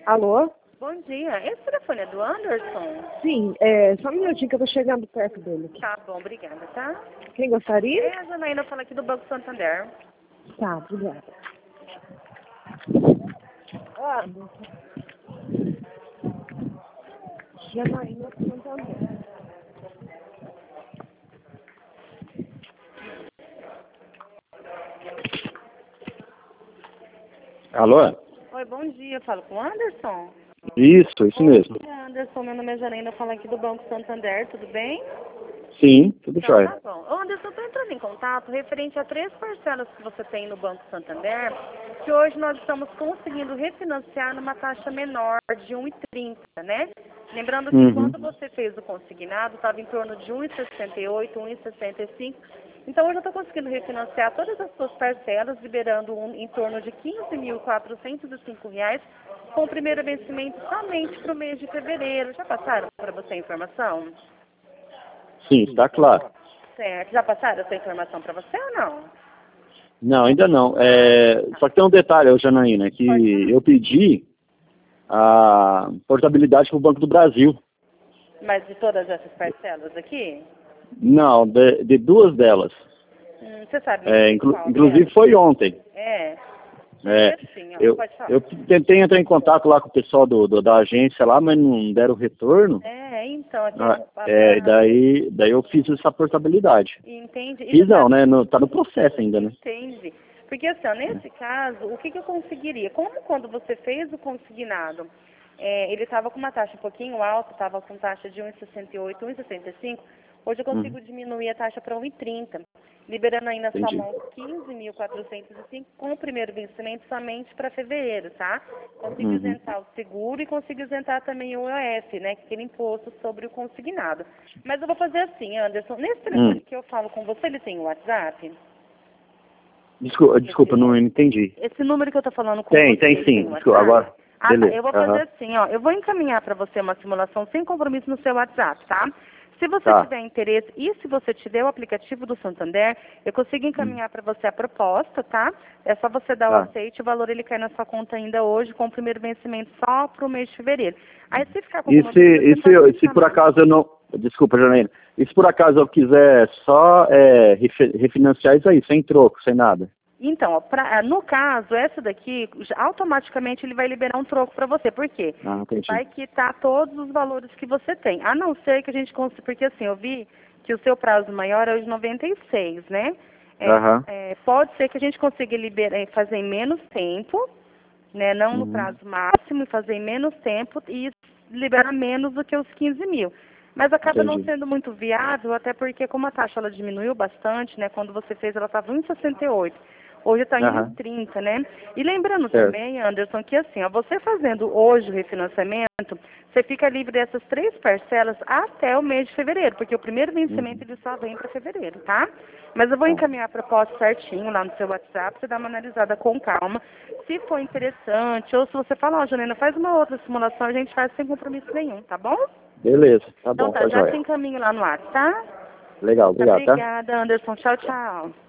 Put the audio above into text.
Alô? Bom dia. Esse telefone é do Anderson? Sim, só um minutinho que eu tô chegando perto dele. Tá bom, obrigada, tá? Quem gostaria? É a Janaína, fala aqui do Banco Santander. Tá, obrigada. Ah, Janaína Santander. Alô? Oi, bom dia. Falo com o Anderson? Isso mesmo. Oi, Anderson, meu nome é Janaína, falo aqui do Banco Santander, tudo bem? Sim, tudo Então, jóia. tá bom. Ô, Anderson, eu tô entrando em contato referente a 3 parcelas que você tem no Banco Santander, que hoje nós estamos conseguindo refinanciar numa taxa menor de 1,30, né? Lembrando que quando você fez o consignado, estava em torno de 1,68, 1,65. Então, hoje eu estou conseguindo refinanciar todas as suas parcelas, liberando em torno de R$ 15.405, com o primeiro vencimento somente para o mês de fevereiro. Já passaram para você a informação? Sim, está claro. Certo. Já passaram essa informação para você ou não? Não, ainda não. Só que tem um detalhe, Janaína, que eu pedi a portabilidade para o Banco do Brasil. Mas de todas essas parcelas aqui? Não, de duas delas. Você sabe qual Inclusive delas? foi ontem. Sim, ó, Eu pode falar. tentei entrar em contato lá com o pessoal da agência lá, mas não deram retorno. Então, aqui Daí eu fiz essa portabilidade. Entende? E Fiz você não, sabe- né? Tá no processo ainda, né? Entende? Porque assim, ó, nesse caso, o que eu conseguiria? Como quando você fez o consignado, ele estava com uma taxa um pouquinho alta, estava com taxa de 1,68, 1,65, hoje eu consigo diminuir a taxa para 1,30, liberando aí na sua Entendi. mão 15.405 com o primeiro vencimento somente para fevereiro, tá? Consigo isentar o seguro e consigo isentar também o IOF, né? Que é aquele imposto sobre o consignado. Mas eu vou fazer assim, Anderson, nesse telefone que eu falo com você, ele tem o WhatsApp? Desculpa, não entendi. Esse número que eu tô falando com Tem você, sim. o Desculpa, WhatsApp? agora. Tá. Beleza. Eu vou fazer assim, ó. Eu vou encaminhar para você uma simulação sem compromisso no seu WhatsApp, tá? Se você Tá. tiver interesse e se você tiver o aplicativo do Santander, eu consigo encaminhar para você a proposta, tá? É só você dar o aceite, o valor ele cai na sua conta ainda hoje, com o primeiro vencimento só para o mês de fevereiro. Aí se ficar com alguma dúvida, você pode me Se por chamar. acaso eu não... Desculpa, Janaína. E se por acaso eu quiser só refinanciar isso aí, sem troco, sem nada? Então, ó, no caso, essa daqui, automaticamente ele vai liberar um troco para você. Por quê? Entendi. Vai quitar todos os valores que você tem. A não ser que a gente consiga, porque assim, eu vi que o seu prazo maior é os 96, né? Pode ser que a gente consiga liberar, fazer em menos tempo, né? Não no prazo máximo, e fazer em menos tempo e liberar menos do que os 15 mil. Mas acaba não sendo muito viável, até porque como a taxa ela diminuiu bastante, né? Quando você fez, ela estava em 1,68. Hoje está em 30, né? E lembrando também, Anderson, que assim, ó, você fazendo hoje o refinanciamento, você fica livre dessas 3 parcelas até o mês de fevereiro, porque o primeiro vencimento ele só vem para fevereiro, tá? Mas eu vou encaminhar a proposta certinho lá no seu WhatsApp, você dá uma analisada com calma. Se for interessante, ou se você falar, ó, Janina, faz uma outra simulação, a gente faz sem compromisso nenhum, tá bom? Beleza, tá Então bom, tá, tá já joia. te encaminho lá no WhatsApp, tá? Legal, obrigado, tá? Obrigada, Anderson. Tchau, tchau.